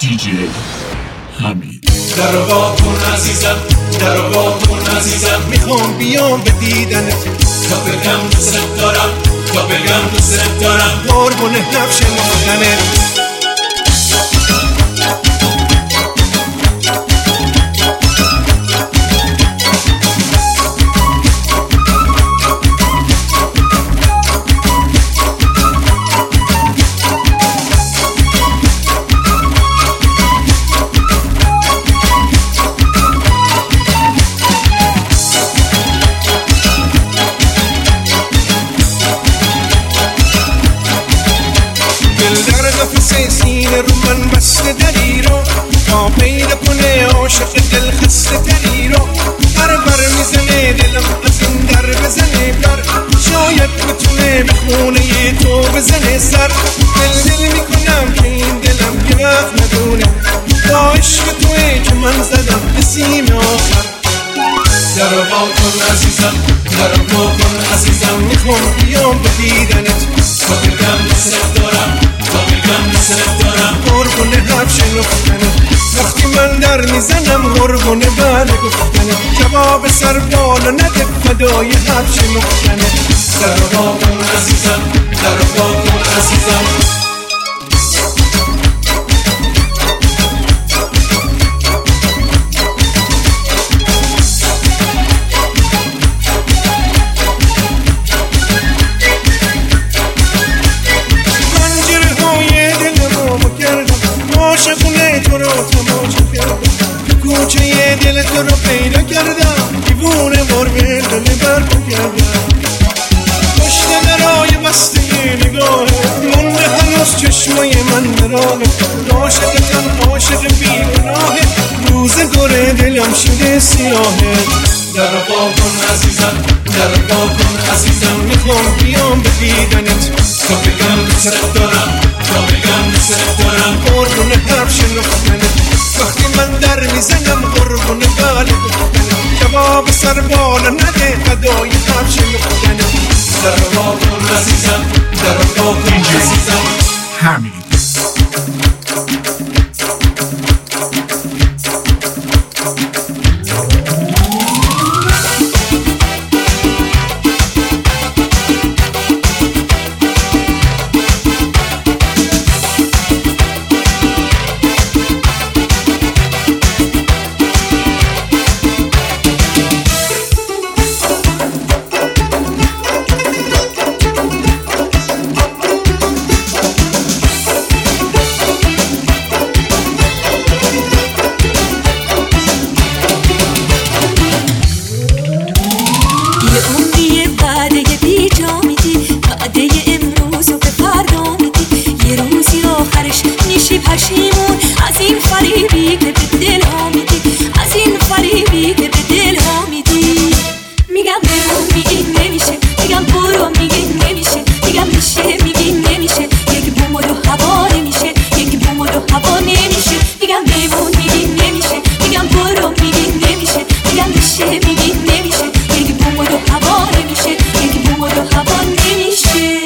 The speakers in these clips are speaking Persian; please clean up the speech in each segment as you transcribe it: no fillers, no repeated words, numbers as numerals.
DJ حمید. در وا کن عزیزم، در وا کن عزیزم، میخوام بیام به دیدنت تا بگم دوست دارم، تا بگم دوست دارم، قربون نفش نخدنت. سینه رو من بسته دلی رو تا پیدا کنه عاشق دل خسته تری رو بر میزنه دلم از این در بزنه بر شاید بتونه به خونه تو بزنه سر. دل میکنم که این دلم یه وقت ندونه با عشق توه که من زدم به سیم آخر. در وا کن عزیزم، در وا کن عزیزم، میخوام بیام به دیدنت تا بگم دوست دارم، تا بگم دوست دارم، قربون حرف شنفتنت. وقتی من در میزنم قربون بله گفتنت جواب سر بالا نده فدای حرف شنفتنت. در وا کن عزیزم، در وا کن عزیزم. کوچه یه دل تو رو پیدا کردم، دیوونه مرگه دل برپا کردم. پشت درای بسته نگاهه مونده هنوز چشمای من درانه. عاشقتم عاشق بیگناهه، روزگار دلم شده سیاهه. در وا کن عزیزم، در وا کن عزیزم، میخوام بیام به دیدنت تا بگم دوست دارم، تا بگم دوست دارم، قربون حرف شنفتنت. وقتی من در میزنم قربون بله گفتنت جواب سر بالا نده فدای حرف شنفتنت. در وا کن عزیزم، در وا کن عزیزم. حمید. پشیمون از این فریبی که به دل ها میدی، از این فریبی که به دل ها میدی. میگم بمون میگی نمیشه، میگم برو میگی نمیشه، میگم میشه میگی نمیشه، یک بوم و دو هوا نمیشه، یک بوم و دو هوا نمیشه. میگم بمون میگی نمیشه، میگم برو میگی نمیشه، میگم میشه میگی نمیشه، یک بوم و دو هوا نمیشه، یک بوم و دو هوا نمیشه.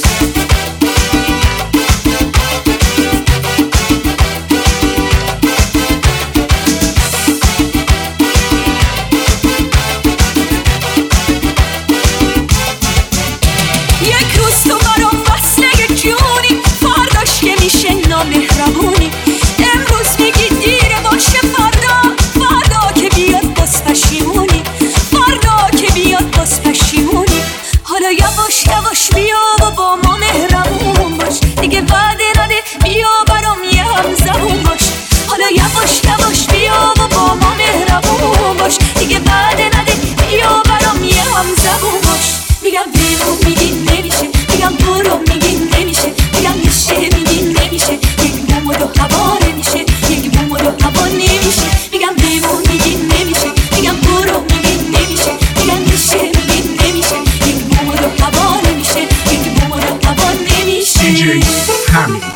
مهربونی امروز میگی دیره باشه، فردا فردا که بیاد باز پشیمونی، فردا که بیاد باز پشیمونی. حالا یواش یواش بیا و با ما مهربون باش، دیگه وعده نده بیا برام یه هم زبون باش. حالا یواش یواش بیا و با ما مهربون باش، دیگه وعده نده بیا برام یه هم زبون باش. میگم بیرون میگی نمیشه، میگم برو میگی نمیشه، میگم میشه میگی نمیشه، دو هوا نمیشه، یک بوم و دو هوا نمیشه. میگم بیمون میگی نمیشه، میگم برو میگی نمیشه، میگم میشه میگی نمیشه، یک بوم و دو هوا نمیشه، یک بوم و دو هوا نمیشه. DJ حمید.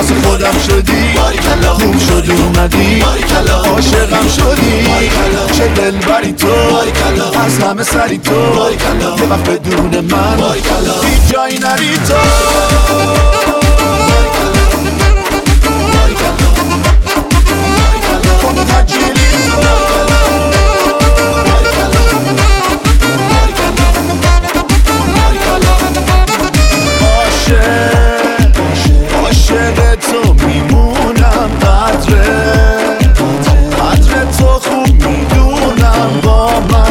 واسه خودم شدی خوب شد اومدی عاشقم شدی چه دلبری تو از همه سری تو یه وقت بدون من هیچ جایی نری تو عاشق تو میمونم قدر تو خوب میدونم با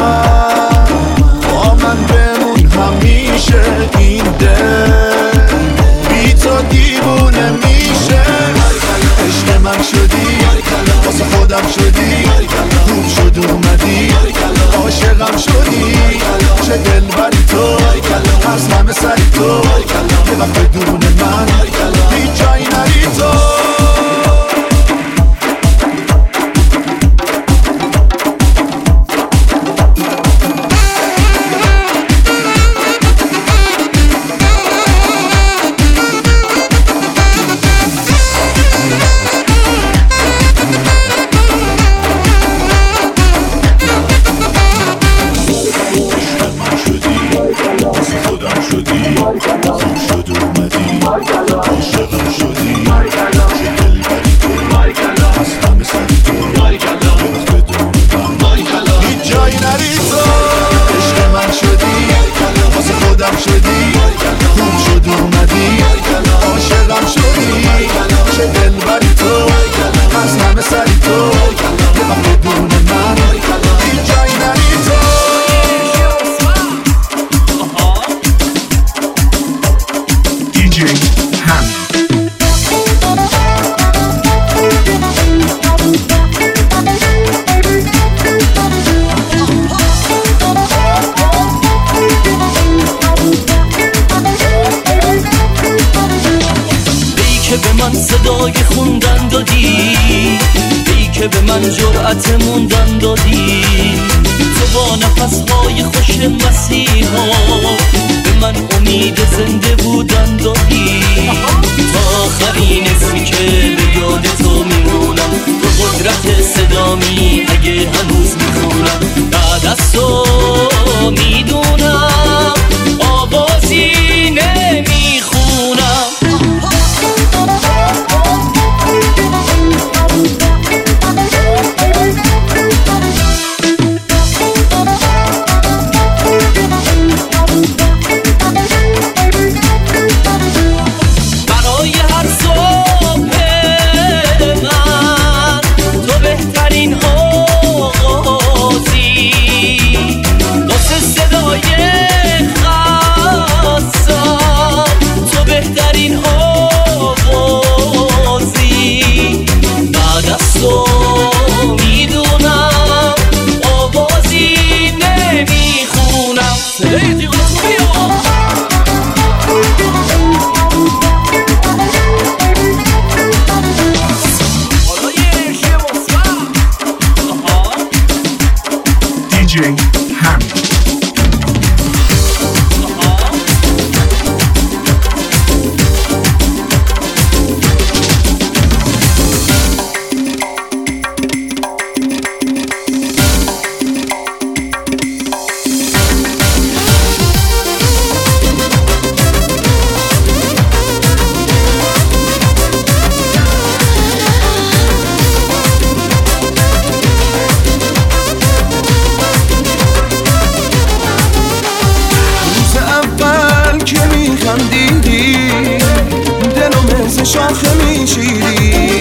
من بمون همیشه این دل بی تو دیوونه میشه عشق من شدی واسه خودم شدی خوب شد اومدی عاشقم شدی چه دلبری تو از همه سری تو یه وقت بدون من هیچ جایی نری تو به من جرأت موندن دادی تو با نفسهای خوش مسیحا به من امید زنده بودن دادی تا آخرین اسمی که به یاد تو میمونم تو قدرت صدامی اگه هنوز میخونم بعد از تو میدونم آوازی نمیخونم شاخه میچیدی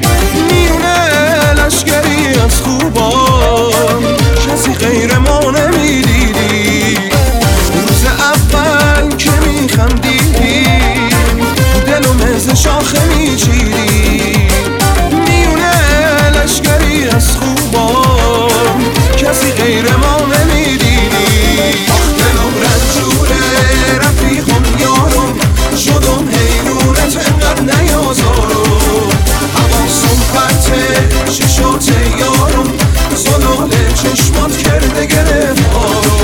میونه لشگری از خوبان کسی غیر ما نمیدیدی روز اول که میخندیدی دلو مثل شاخه میچیدی میونه لشگری از خوبان کسی غیر ما نمیدیدی آخ دلم رنجوره رفیقم یارم شدم حیرونت انقدر نیازارم حواسم پرته چشات یارم زلال چشمات کرده گرفتارم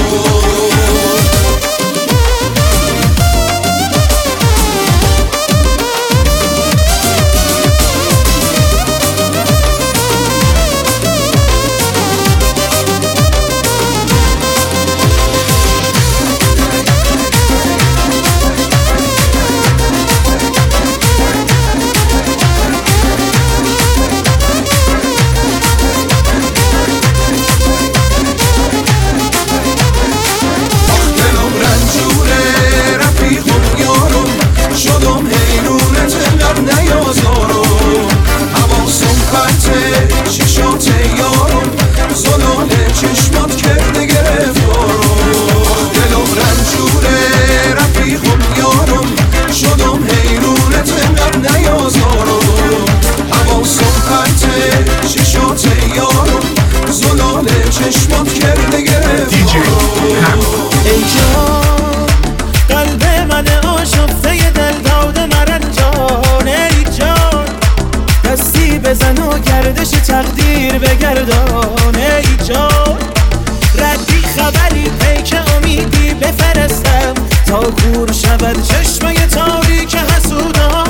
تا کور شود چشمه تاریک حسودان.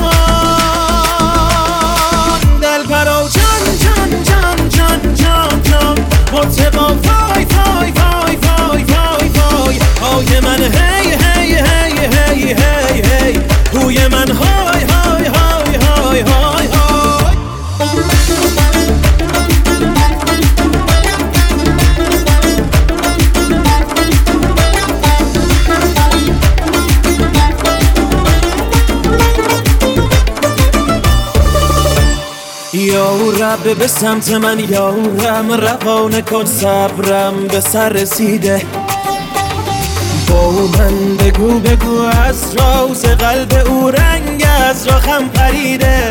دلپرا جان جان جان جان جان جان مرتبا فای فای فای فای فای فای های من هی هی هی هی هی هی هوی من های های های های های های. یا رب به سمت من یارم روانه کن صبرم به سر رسیده. با من بگو بگو از راز قلب او رنگ از راخم پریده.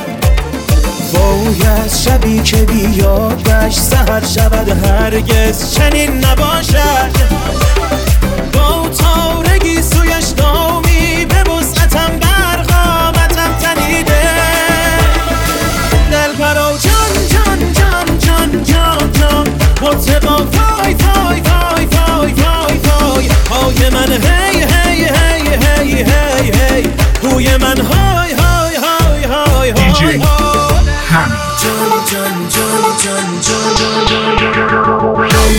باید شبی که بیادش سحر شود هرگز چنین نباشد. با تارگی سویش دامی به وسعتم برقامتم تنیده. دلپرا جان جان جان جان جان جان مرتبا فای فای فای فای فای فای های من هی هی هی هی هی هی هوی من های های های های های Hamid. جان جان جان جان جان جان.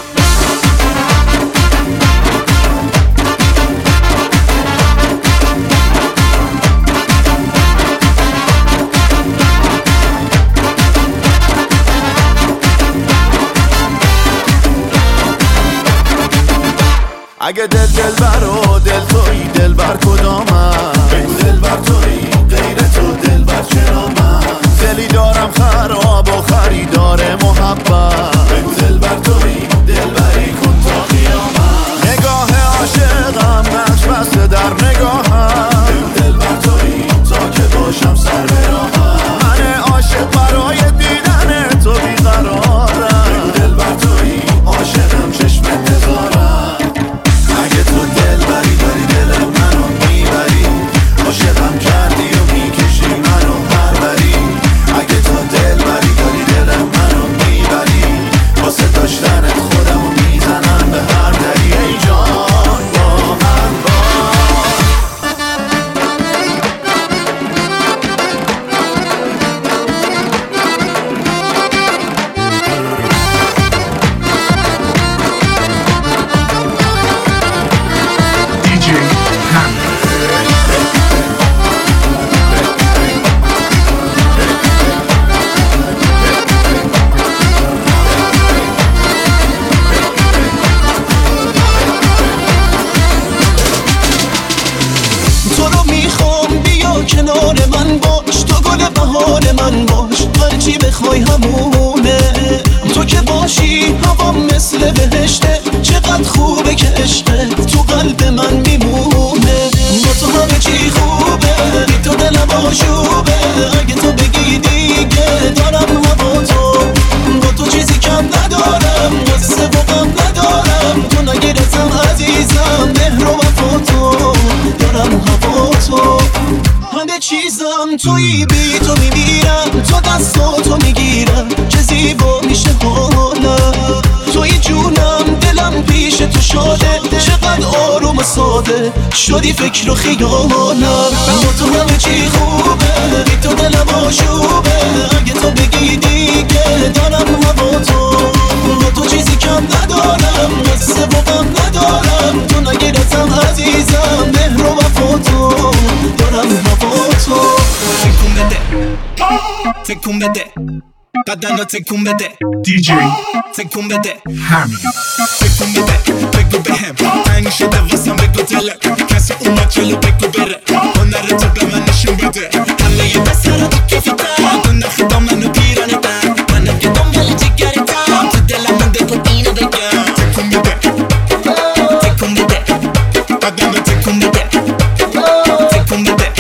اگه دلبر و دل تویی دلبر کدامم؟ بگو دلبر تویی غیر تو دلبر چرا من؟ دلی دارم خراب و خریدار محبت. بگو دلبر تویی دلبری کن تا قیامت. نگاه عاشقم نقش بسته در نگاهم. بگو دلبر تویی تا که باشم سر به راهم. من عاشق برای دیدن تو بیقرارم. بگو دلبر تویی عاشقم چشم انتظارم. اگه تو دلبری داری دل منو میبری عاشقم کردی و میکشی منو پروری. اگه تو دلبری داری دل منو میبری واسه داشتنت خودمو میزنم به هر دری. ای جان با من DJ Hamid. تو رو میخوام بیا کنار من باش. تو گل بهار من باش. هرچی بخوای همونه. تو که باشی هوا مثل بهشته. چقدر خوبه که عشقت تو قلب من میمونه. با تو همه چی خوبه بی تو دلم آشوبه. اگه تو بگی دیگه دارم هوا تو. با تو چیزی کم ندارم قصه و غم ندارم. تو نگیرتم عزیزم مهر و وفا تو. دارم هوا تو همه چیزم تویی. بی تو میمیرم تو دستاتو میگیرم. چه زیبا میشه حالم. توی جونم دلم پیش تو شاده. چقدر آروم و ساده شدی فکر و خیالم. با تو همه چی خوبه بی تو دلم آشوبه. اگه تو بگی دیگه دارم هوا تو. با تو چیزی کم ندارم قصه و غم ندارم. تو نگیرتم عزیزم مهر و وفا تو. دارم هوا تو. تکون بده تکون بده بدنو تکون بده. DJ تکون بده Hamid. تکون بده بگو بهم تنگ شده واسم بگو دلم. کسی اومد جلو بگو بره. هنر تو به من نشون بده. همه یه دست رو تو کفیتم. تو نخدا منو پیرانه دم. منم که دنبال جگرتم. تو دلم مونده تو اینو بگم. تکون بده تکون بده بدنو تکون بده. تکون بده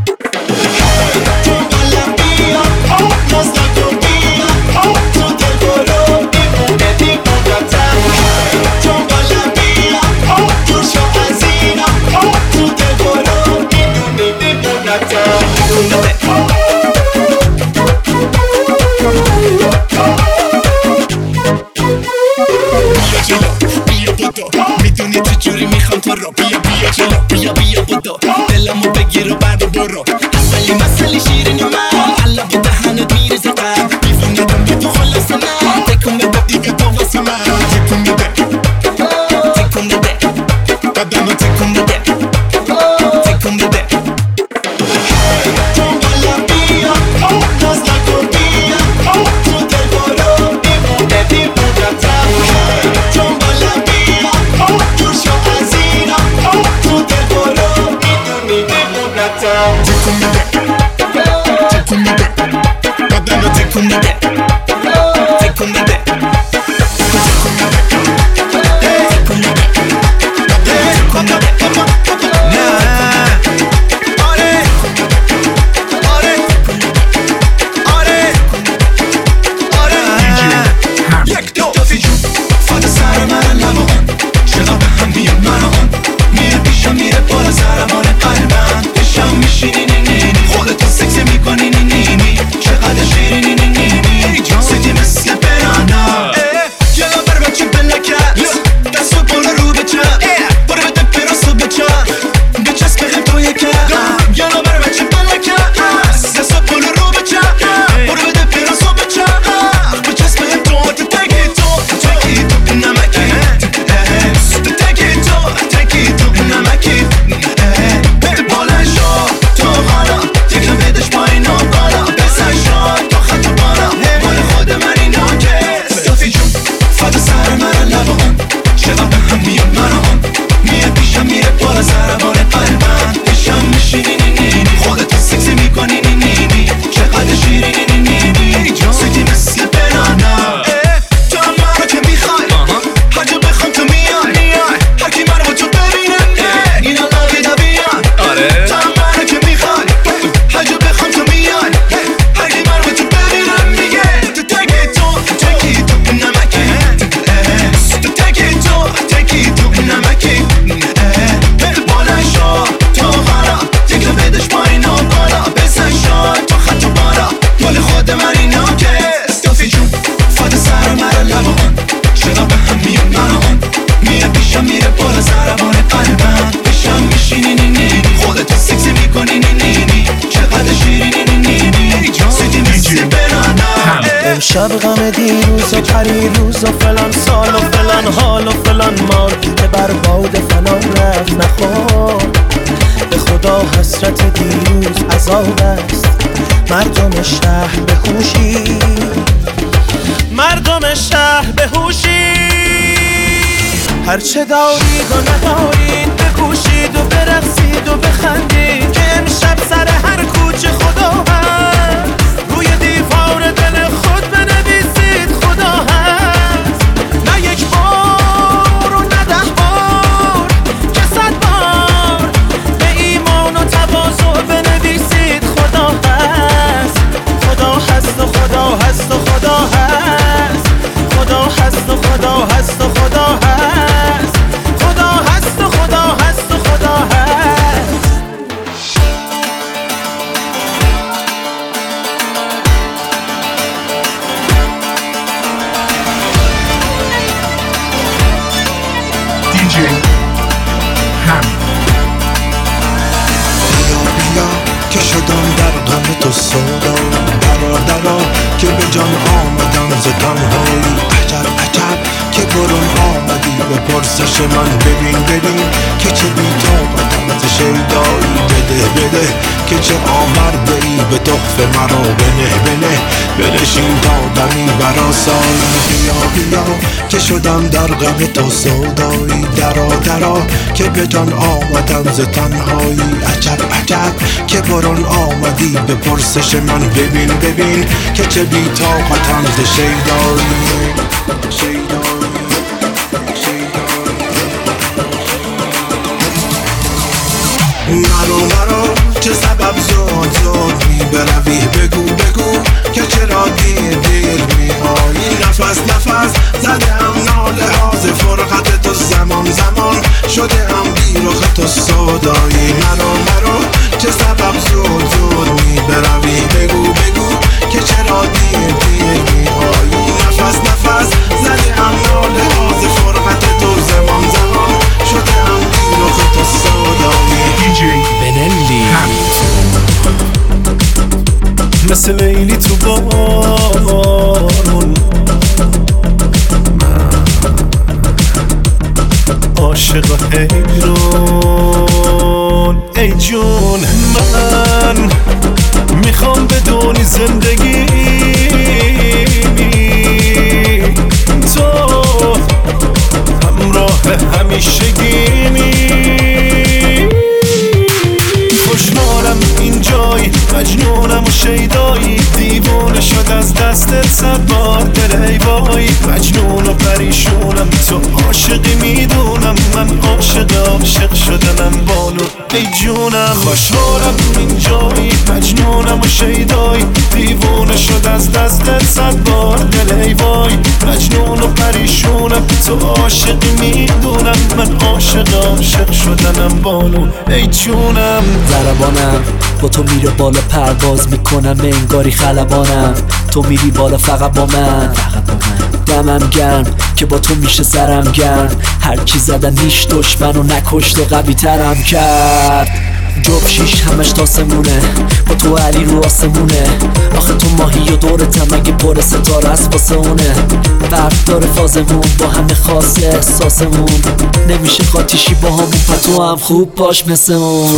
تو قلم بیا نازناکو بیا. تو دل برو میمونه دیمونتم. تو قلم بیا جور شو از اینا. تو دل برو میمونه دیمونتم. تکون بده تکون میده تکون میده شب غم دیروز و پریروز و فلان سال و فلان حال و فلان مال که بر باد فلان رفت نخور به خدا حسرت دیروز عذاب است مردم شهر به هوشی مردم شهر به هوشی هرچه دارید و ندارید بکوشید و برقصید و بخندید که امشب سر هر کوچه خدا هست روی دیوار دل خود بنویسید خدا هست نه یک بار و نه 10 بار که 100 بار به ایمان و تواضع بنویسید خدا هست خدا هست و خدا هست و خدا هست خدا هست و خدا هست و خدا هست خدا هست و خدا هست و خدا هست DJ هم بیا که شدم در غم تو سودا درا که به جان آمدم ز تنهایی عجب عجب که برون آمدی به پرسش من ببین که چه بی‌طاقتم ز شیدایی بده که چه آورده ای به تحفه مرا بنه بنشین تا دمی برآسایی بیا که شدم در غم تو سودایی درا که به جان آمدم ز تنهایی عجب که برون آمدی به پرسش من ببین که چه بی‌طاقتم ز شیدایی مرو چه سبب زود می بروی بگو که چرا دیر می آیی نفس زدم ناله ها ز فرقت تو زمان شده هم بی رخ تو سودایی مرو چه سبب زود می بروی بگو که چرا دیر می آیی نفس زدم ناله ها ز فرقت تو زمان شده هم بی رخ تو سودایی DJ بنلی هم مثل لیلی تو بارون عاشق و حیرون ای جون من میخوام بدونی زندگی تو همراه همیشگیمی خوشحالم این اینجایی مجنونم و شیدایی دیوونه شد از دستت صد بار دل ای وای مجنون و پریشونم تو عاشقی میدونم من عاشق شدنم بانو ای جونم خوشحالم اینجایی مجنونم و شیدایی دیوونه شد از دستت صد بار دل ای وای مجنون و پریشونم تو عاشقی میدونم من عاشق شدنم بانو ای جونم ضربانم با تو میره بالا پرواز میکنم انگاری خلبانم تو میری بالا فقط با من دمم گرم که با تو میشه سرم گرم هر کی زدن نیش دشمن و نکشت و قوی ترم کرد جب شیش همش تاسمونه با تو علی رو آسمونه آخه تو ماهی و دورتم اگه پر ستاره است واسه اونه فرق داره فازمون با همه خاصه احساسمون نمیشه قاتیشی با همون پتو هم خوب باش مثل اون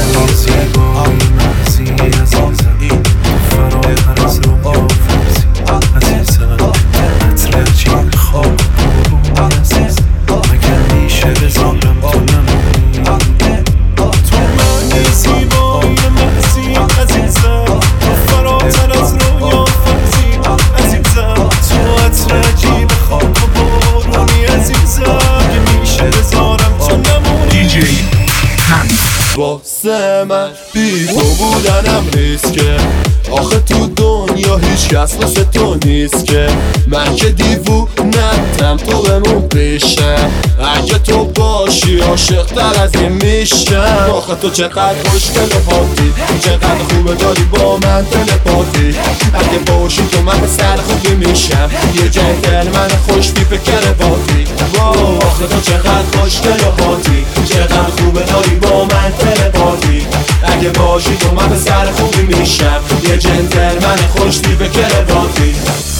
واسه من بی تو بودنم ریسکه آخه تو دنیا هیچ کس واسه تو نیست که من که دیوونتم تو بمون پیشم اگه تو باشی عاشق تر از این میشم آخه تو چقدر خوشگل و پاتی چقدر خوبه داری با من تلپاتی اگه باشی تو من به سر خوبی میشم یه جنتلمن خوش تیپ کرواتی آخه تو چقدر خوشگل و پاتی چقدر خوبه داری با من تلپاتی اگه باشی تو من به سر خوبی میشم یه جنتلمن خوش تیپ کرواتی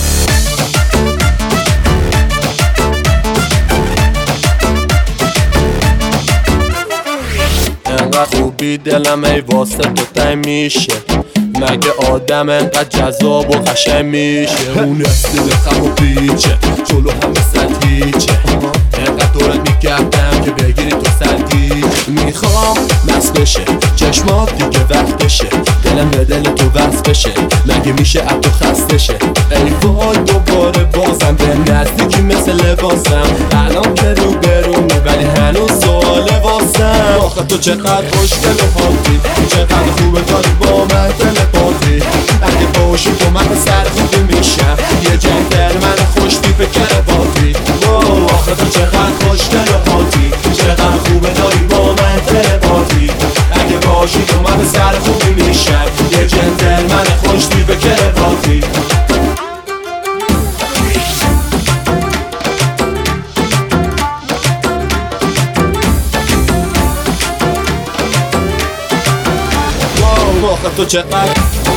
انقدر خوبی دلم ای واسه تو تنگ میشه مگه آدم انقدر جذاب و قشنگ میشه اون استیل خم و پیچه جلو هم مثل هیچه انقدر دورت میگردم که بگیری تو سردی میخوام مست بشه چشمات دیگه وقتشه دلم به دل تو وصل بشه مگه میشه اب تو خسته شه ای وای دوباره بازم به نزدیکی مثل لباسم الان که رو برونی ولی هنوز سواله واسم آخه تو چقدر خوشگل و پاتی چقدر خوبه داری با من تلپاتی اگه باشی تو من به سر خوبی میشم یه جنتلمن خوش تیپ کرواتی آخه تو چقدر خوشگل و پاتی چقدر خوبه داری با من تلپاتی اگه باشی تو من به سر خوبی میشم یه جنتلمن خوش تیپ کرواتی آخه تو چقدر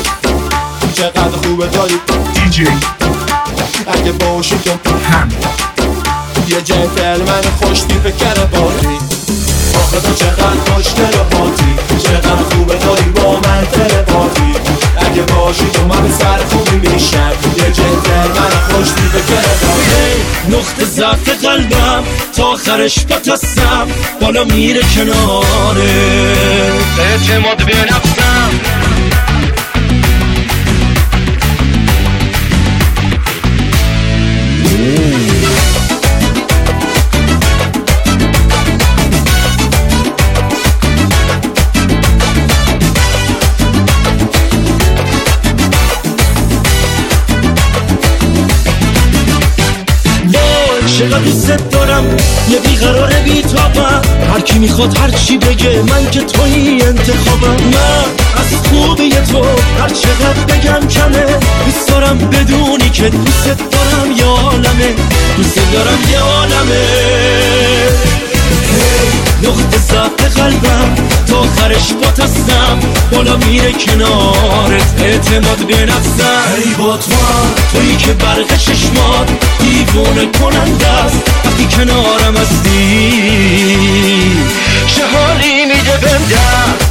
خوبه داری DJ اگه باشی تو Ham یه جنتلمن خوش تیپ کرواتی آخه تو چقدر خوشگل و پاتی چقدر خوبه داری با من تلپاتی اگه باشی تو من به سر خوبی میشم یه جنتلمن خوش تیپ کرواتی نقطه ضعف قلبم تا آخرش بتستم بالا میره کناره اعتماد به نفسم چقدر دوست دارم یه بیقرار بیتابم هر کی میخواد هر چی بگه من که توی انتخابم من از خوبی تو هر چقدر بگم کمه دوست دارم بدونی که دوست دارم یه عالمه دوست دارم یه عالمه نقطه ضعف قلبم تا آخرش باتستم بالا میره کنارت اعتماد به نفسم ای با تویی که برق چشمات دیوونه کننده است وقتی کنارم هستی چه حالی میده بهم دست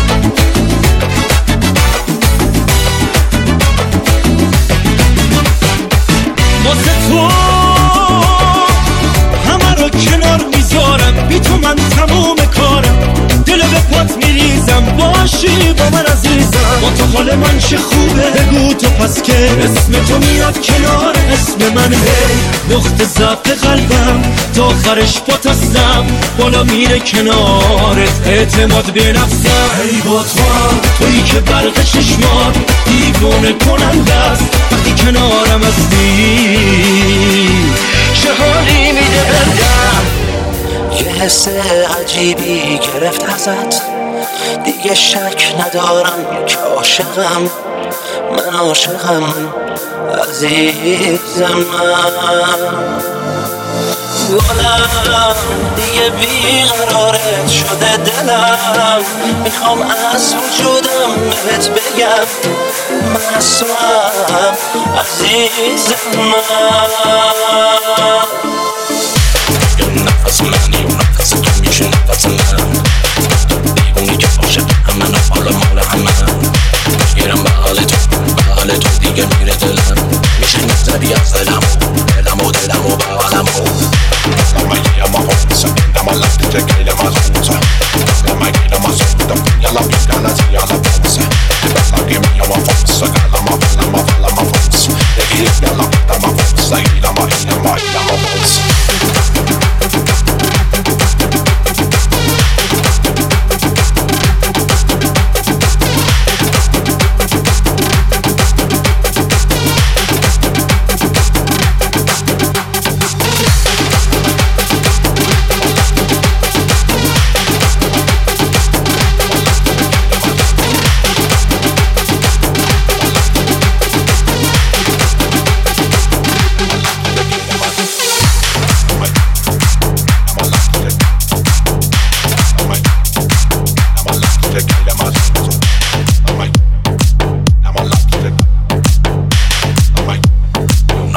واسه تو همه رو کنار میذارم بی تو من تموم کارم دل به پات میریزم باشی با من عزیز حال من چه خوبه، بگو تو پس که اسم تو میاد کنار اسم من. نقطه ضعف قلبم تا آخرش پاتستم، بالا میره کنارت اعتماد به نفسم. ای با تویی که برق چشمات دیوونه کننده است، وقتی کنارم هستی چه حالی میده بردم. یه حس عجیبی گرفت ازت، دیگه شک ندارم که عاشقم، من عاشقم عزیزم. گلم دیگه بیقرارت شده دلم، میخوام از وجودم بهت بگم من از توام عزیزم. نفس منی و نفس تو میشه نفس من، دیوونی که عاشق همه حالا مال همه. میگیرم به حال تو دیگه میره دلم، میشه نزدی از دلم و به حالمو. لما گیرم آفونسه لما لفتی تکیل مزونسه، لما گیرم آسونده یلا بیگانه زیاله بونسه. لما گیرم آفونسه لما فونسه بگیرم یلا بیدم آفونسه گیرم آفونسه.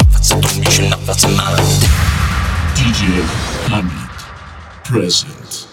DJ Hamid present.